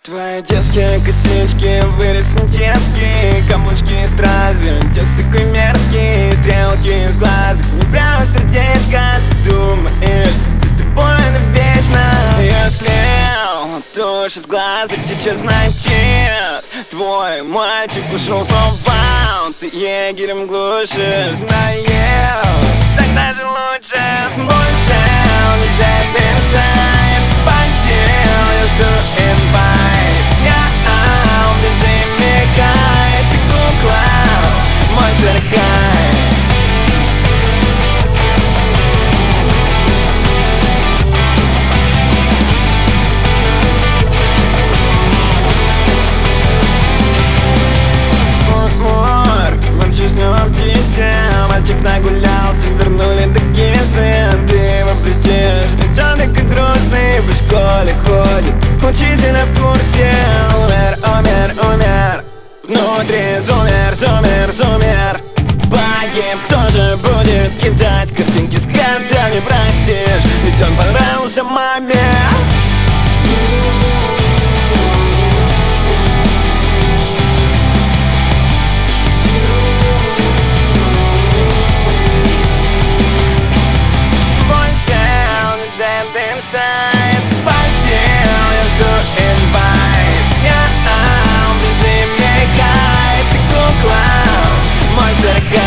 Твои детские косички вырез не детские, комочки стрази, отец такой мерзкий, стрелки из глазок, не прямо сердечко. Ты думаешь, ты с тобой навечно? Если тушь из глазок течет, значит твой мальчик ушел снова. Ты егерем глушишь, знаешь, так даже лучше. Больше не дай inside, потел, я жду invite. Я держи мигай, ты кукла, монстр хай. Мальчик нагулялся, вернули до кисы. Ты его простишь, летёный как грустный, в школе ходит, учителя в курсе. Умер, умер, умер, внутри зумер, зумер, зумер. Погиб, кто же будет кидать картинки с картами, простишь, ведь он понравился маме. Inside, потел, я жду invite. Я держи мне кайф, ты кукла, монстр хай.